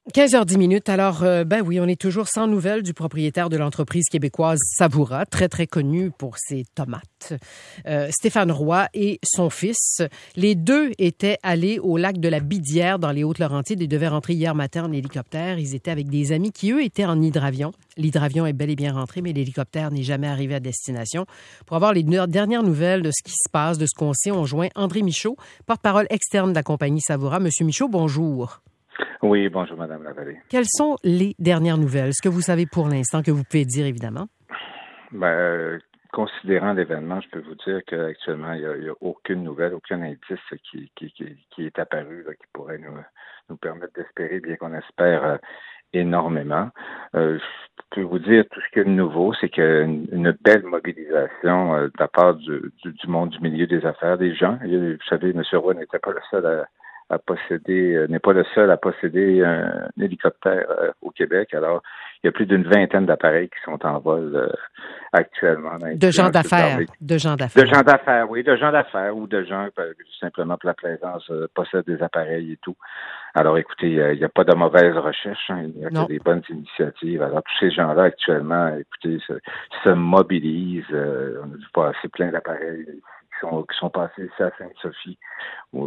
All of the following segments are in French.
15h10. Alors, ben oui, on est toujours sans nouvelles du propriétaire de l'entreprise québécoise Savoura, très, très connu pour ses tomates. Stéphane Roy et son fils, les deux étaient allés au lac de la Bidière dans les Hautes-Laurentides. Ils devaient rentrer hier matin en hélicoptère. Ils étaient avec des amis qui, eux, étaient en hydravion. L'hydravion est bel et bien rentré, mais l'hélicoptère n'est jamais arrivé à destination. Pour avoir les dernières nouvelles de ce qui se passe, de ce qu'on sait, on joint André Michaud, porte-parole externe de la compagnie Savoura. Monsieur Michaud, bonjour. Oui, bonjour, Madame Lavallée. Quelles sont les dernières nouvelles? Ce que vous savez pour l'instant, que vous pouvez dire, évidemment? Considérant l'événement, je peux vous dire qu'actuellement, il n'y a aucune nouvelle, aucun indice qui est apparu là, qui pourrait nous permettre d'espérer, bien qu'on espère énormément. Je peux vous dire tout ce qu'il y a de nouveau, c'est qu'il y a une belle mobilisation de la part du monde du milieu des affaires, des gens. Vous savez, M. Roy n'était pas le seul n'est pas le seul à posséder un hélicoptère au Québec. Alors, il y a plus d'une vingtaine d'appareils qui sont en vol actuellement. De gens d'affaires. De gens d'affaires, oui. De gens d'affaires ou de gens simplement pour la plaisance possèdent des appareils et tout. Alors, écoutez, il n'y a pas de mauvaise recherche. Il y a que des bonnes initiatives. Alors, tous ces gens-là, actuellement, écoutez, se mobilisent. On a dû passer plein d'appareils qui sont passés ici à Sainte-Sophie ou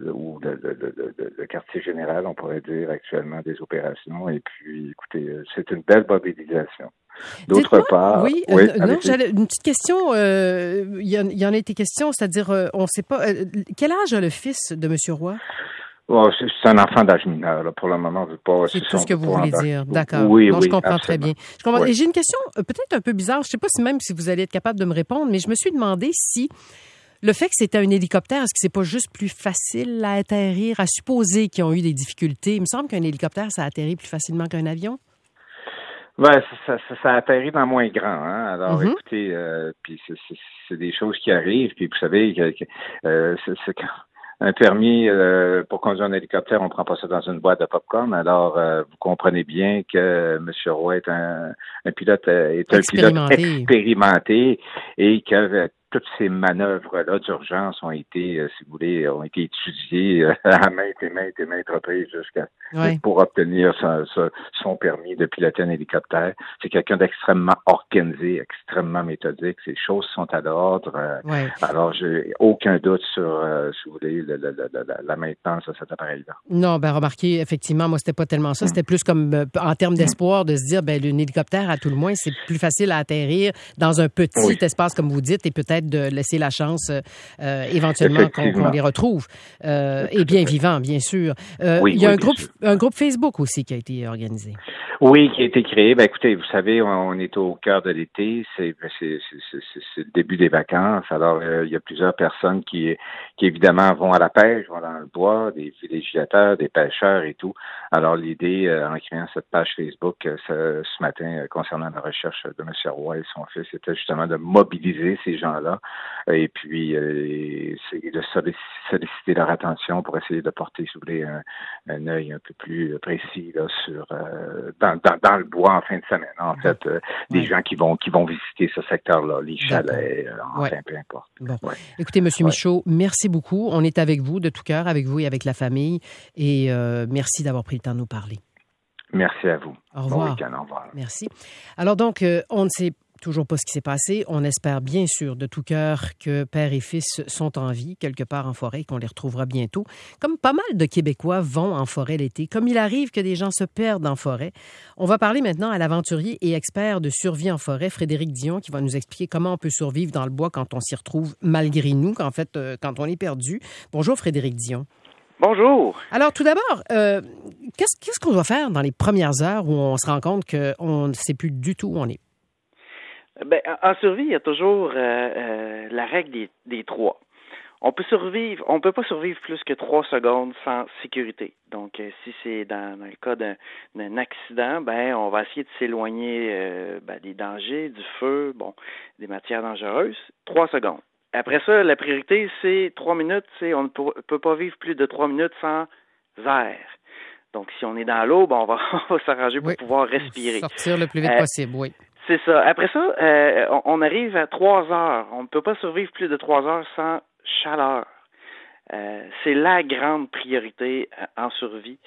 le quartier général, on pourrait dire actuellement des opérations. Et puis, écoutez, c'est une belle mobilisation. D'autre part, non, j'avais une petite question. Il y en a été question, c'est-à-dire, on ne sait pas quel âge a le fils de M. Roy? Oh, c'est un enfant d'âge mineur, là, pour le moment. C'est tout ce que vous voulez dire. D'accord. Oui, je comprends absolument. très bien. Je comprends. Oui. Et j'ai une question peut-être un peu bizarre. Je ne sais pas si vous allez être capable de me répondre, mais je me suis demandé si le fait que c'était un hélicoptère, est-ce que c'est pas juste plus facile à atterrir, à supposer qu'ils ont eu des difficultés? Il me semble qu'un hélicoptère, ça atterrit plus facilement qu'un avion. Ouais, ça atterrit dans moins grand, hein. Alors, écoutez, puis c'est des choses qui arrivent. Puis vous savez, c'est quand un permis pour conduire un hélicoptère, on prend pas ça dans une boîte de popcorn. Alors, vous comprenez bien que M. Roy est un pilote expérimenté et que toutes ces manœuvres-là d'urgence ont été, si vous voulez, étudiées à maintes reprises pour obtenir son permis de piloter un hélicoptère. C'est quelqu'un d'extrêmement organisé, extrêmement méthodique. Ces choses sont à l'ordre. Alors, j'ai aucun doute sur, si vous voulez, la maintenance de cet appareil-là. Non, remarquez, effectivement, moi, c'était pas tellement ça. C'était plus comme, en termes d'espoir, de se dire, un hélicoptère, à tout le moins, c'est plus facile à atterrir dans un petit espace, comme vous dites, et peut-être de laisser la chance éventuellement qu'on les retrouve. Et bien vivants, bien sûr. Il y a un groupe Facebook aussi qui a été organisé. Oui, qui a été créé. Écoutez, vous savez, on est au cœur de l'été, c'est le début des vacances. Alors, il y a plusieurs personnes qui évidemment vont à la pêche, vont dans le bois, des villégiateurs, des pêcheurs et tout. Alors, l'idée, en créant cette page Facebook ce matin, concernant la recherche de M. Roy et son fils, c'était justement de mobiliser ces gens-là et puis de solliciter leur attention pour essayer de porter, si vous voulez, un œil un peu plus précis là, sur dans le bois en fin de semaine. En fait, des gens qui vont visiter ce secteur-là, les chalets, enfin, peu importe. Bon. Écoutez, M. Michaud, merci beaucoup. On est avec vous de tout cœur, avec vous et avec la famille. Et merci d'avoir pris le temps de nous parler. Merci à vous. Au revoir. Bon week-end, au revoir. Merci. Alors donc, on ne sait toujours pas ce qui s'est passé. On espère bien sûr de tout cœur que père et fils sont en vie quelque part en forêt, qu'on les retrouvera bientôt. Comme pas mal de Québécois vont en forêt l'été, comme il arrive que des gens se perdent en forêt. On va parler maintenant à l'aventurier et expert de survie en forêt, Frédéric Dion, qui va nous expliquer comment on peut survivre dans le bois quand on s'y retrouve malgré nous, quand on est perdu. Bonjour Frédéric Dion. Bonjour. Alors, tout d'abord, qu'est-ce qu'on doit faire dans les premières heures où on se rend compte qu'on ne sait plus du tout où on est? En survie, il y a toujours la règle des 3. On peut pas survivre plus que 3 secondes sans sécurité. Donc, si c'est dans le cas d'un accident, on va essayer de s'éloigner des dangers, du feu, des matières dangereuses. 3 secondes. Après ça, la priorité, c'est 3 minutes. On ne peut pas vivre plus de 3 minutes sans air. Donc, si on est dans l'eau, on va s'arranger pour pouvoir respirer. Sortir le plus vite possible, oui. C'est ça. Après ça, on arrive à 3 heures. On ne peut pas survivre plus de 3 heures sans chaleur. C'est la grande priorité en survie.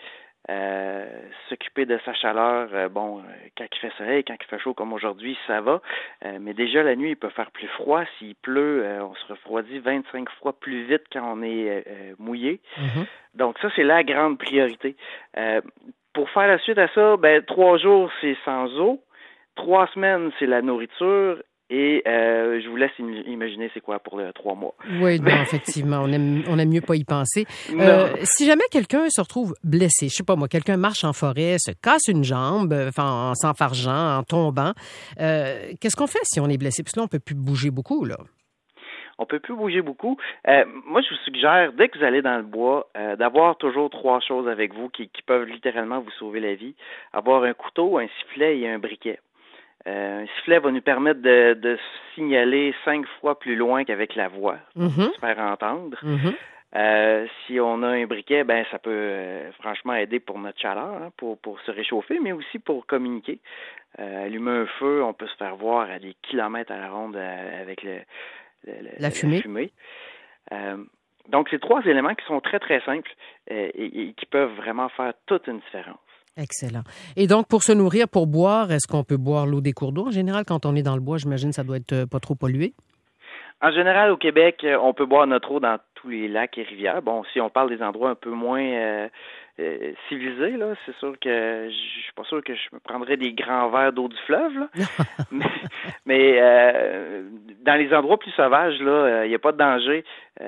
s'occuper de sa chaleur. Quand il fait soleil, quand il fait chaud comme aujourd'hui, ça va. Mais déjà, la nuit, il peut faire plus froid. S'il pleut, on se refroidit 25 fois plus vite quand on est mouillé. Mm-hmm. Donc ça, c'est la grande priorité. Pour faire la suite à ça, 3 jours, c'est sans eau. 3 semaines, c'est la nourriture. Et je vous laisse imaginer c'est quoi pour 3 mois. Oui, non, effectivement, on aime mieux pas y penser. Si jamais quelqu'un se retrouve blessé, je sais pas moi, quelqu'un marche en forêt, se casse une jambe, en s'enfargeant, en tombant, qu'est-ce qu'on fait si on est blessé? Parce que là, on peut plus bouger beaucoup, là. On peut plus bouger beaucoup. Moi, je vous suggère, dès que vous allez dans le bois, d'avoir toujours 3 choses avec vous qui peuvent littéralement vous sauver la vie. Avoir un couteau, un sifflet et un briquet. Un sifflet va nous permettre de signaler 5 fois plus loin qu'avec la voix, pour se faire entendre. Mm-hmm. Si on a un briquet, ça peut franchement aider pour notre chaleur, pour se réchauffer, mais aussi pour communiquer. Allumer un feu, on peut se faire voir à des kilomètres à la ronde avec la fumée. Donc, c'est 3 éléments qui sont très, très simples et qui peuvent vraiment faire toute une différence. Excellent. Et donc, pour se nourrir, pour boire, est-ce qu'on peut boire l'eau des cours d'eau? En général, quand on est dans le bois, j'imagine que ça doit être pas trop pollué. En général, au Québec, on peut boire notre eau dans tous les lacs et rivières. Bon, si on parle des endroits un peu moins civilisés, là, c'est sûr que je suis pas sûr que je me prendrais des grands verres d'eau du fleuve, là. mais dans les endroits plus sauvages, là, il n'y a pas de danger.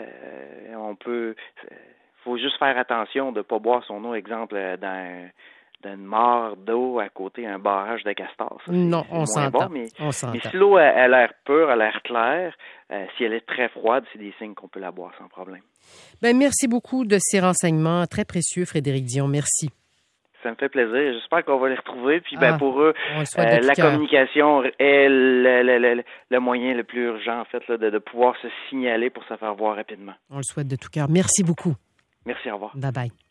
Faut juste faire attention de ne pas boire son eau, exemple, d'une mare d'eau à côté d'un barrage de castor. Ça, non, c'est on s'entend. mais s'entend. si l'eau a l'air pure, a l'air claire, si elle est très froide, c'est des signes qu'on peut la boire sans problème. Merci beaucoup de ces renseignements très précieux, Frédéric Dion. Merci. Ça me fait plaisir. J'espère qu'on va les retrouver. Puis pour eux, la communication est le moyen le plus urgent, en fait, là, de pouvoir se signaler pour se faire voir rapidement. On le souhaite de tout cœur. Merci beaucoup. Merci, au revoir. Bye-bye.